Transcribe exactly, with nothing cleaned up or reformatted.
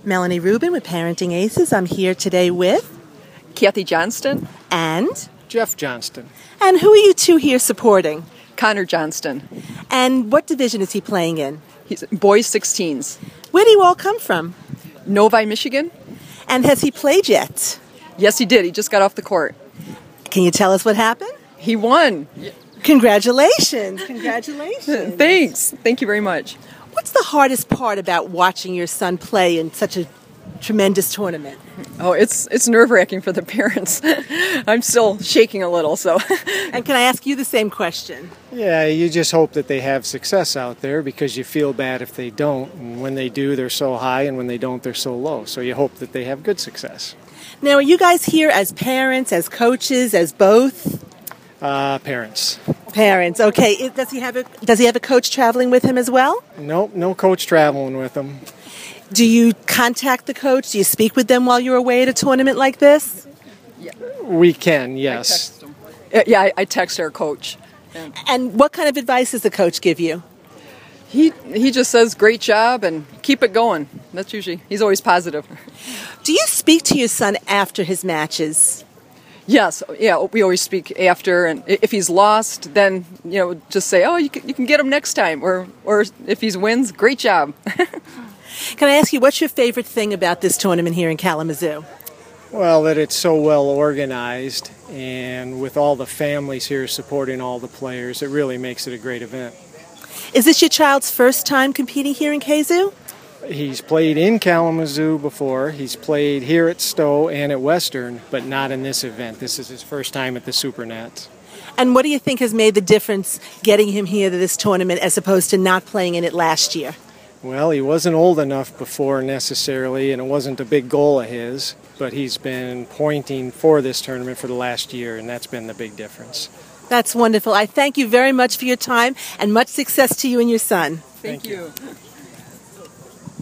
Melanie Rubin with Parenting Aces. I'm here today with Kathy Johnston and Jeff Johnston. And who are you two here supporting? Connor Johnston. And what division is he playing in? He's boys sixteens. Where do you all come from? Novi, Michigan. And has he played yet? Yes, he did. He just got off the court. Can you tell us what happened? He won. Congratulations. Congratulations. Thanks. Thank you very much. What's the hardest part about watching your son play in such a tremendous tournament? Oh, it's it's nerve-wracking for the parents. I'm still shaking a little, so. And can I ask you the same question? Yeah, you just hope that they have success out there because you feel bad if they don't. And when they do, they're so high, and when they don't, they're so low. So you hope that they have good success. Now, are you guys here as parents, as coaches, as both? Uh, parents. Parents, okay. It- Does he have a Does he have a coach traveling with him as well? Nope, no coach traveling with them. Do you contact the coach? Do you speak with them while you're away at a tournament like this? We can, yes. Text him. Uh, Yeah, I, I text our coach. And And what kind of advice does the coach give you? he he just says, great job, and keep it going. That's usually, he's always positive. Do you speak to your son after his matches? Yes, yeah, we always speak after, and i- if he's lost, then, you know, just say, oh, you can, you can get him next time, or, or if he wins, great job. Can I ask you, what's your favorite thing about this tournament here in Kalamazoo? Well, that it's so well organized, and with all the families here supporting all the players, it really makes it a great event. Is this your child's first time competing here in K Z U? He's played in Kalamazoo before. He's played here at Stowe and at Western, but not in this event. This is his first time at the Supernats. And what do you think has made the difference getting him here to this tournament as opposed to not playing in it last year? Well, he wasn't old enough before necessarily, and it wasn't a big goal of his, but he's been pointing for this tournament for the last year, and that's been the big difference. That's wonderful. I thank you very much for your time and much success to you and your son. Thank, you.